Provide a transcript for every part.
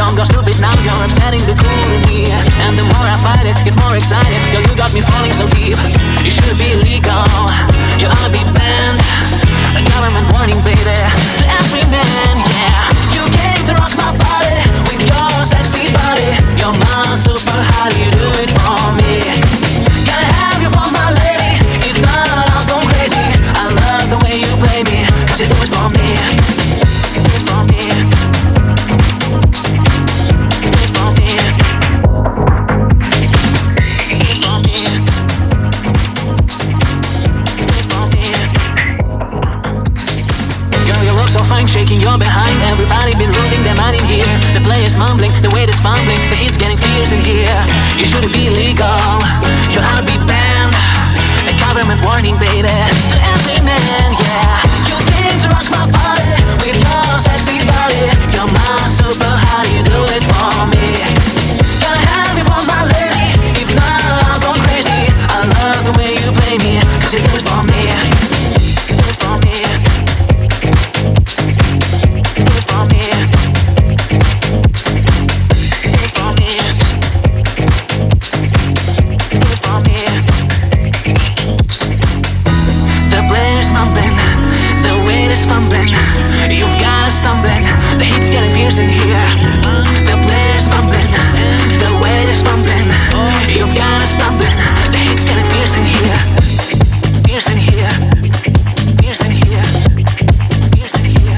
Don't go stupid now, you're upsetting the cool in me. And the more I fight it, get more excited. Girl, you got me falling so deep. You should be legal, you ought to be banned. A government warning, baby, to every man, yeah. You came to rock my body with your sexy body. You're my super hot, you do it for me. Gotta have you for my lady, if not I'll go crazy. I love the way you play me, cause you do it for me. Do it for me. Do it for me. Do it for me. Do it for me. Girl, you look so fine, shaking your behind. Everybody been losing their mind in here. The players mumbling, the waiters fumbling. The heat's getting fierce in here. You shouldn't be legal, you ought to be banned. A government warning, baby, to every man, yeah. You came to rock my body with your sexy body. You're my super hot, you do it for me. Gotta have you for my lady, if not I'll go crazy. I love the way you play me, cause you do it for me. Do it for me. Do it for me. Do it for me. Do it for me. The players mumbling, the waiters fumbling. You've got us stumbling, the heat's getting fierce in here. The players mumbling, the waiters fumbling. You've got us stumbling, the heat's getting fierce in here. Fierce in here. Fierce in here. Fierce in here.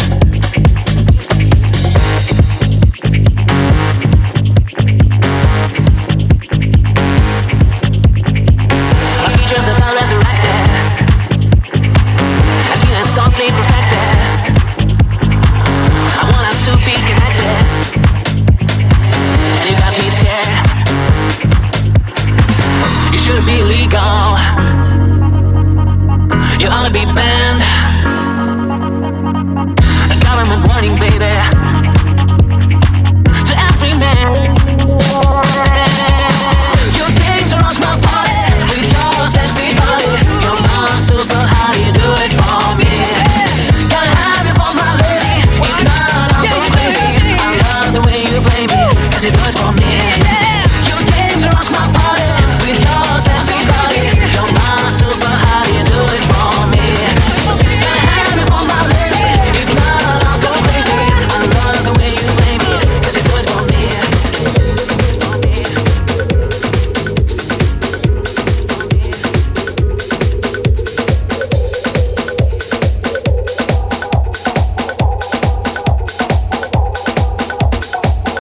Must be just about resurrected. As feelings starkly perfected. I want us to be connected. And you got me scared. You should be legal, you ought to be banned. A government warning, baby, to every man. You came to rock my body with your sexy body. You're my super hot, you do it for me. Gotta have you for my lady, if not I'll go crazy. I love the way you play me, cause you do it for me.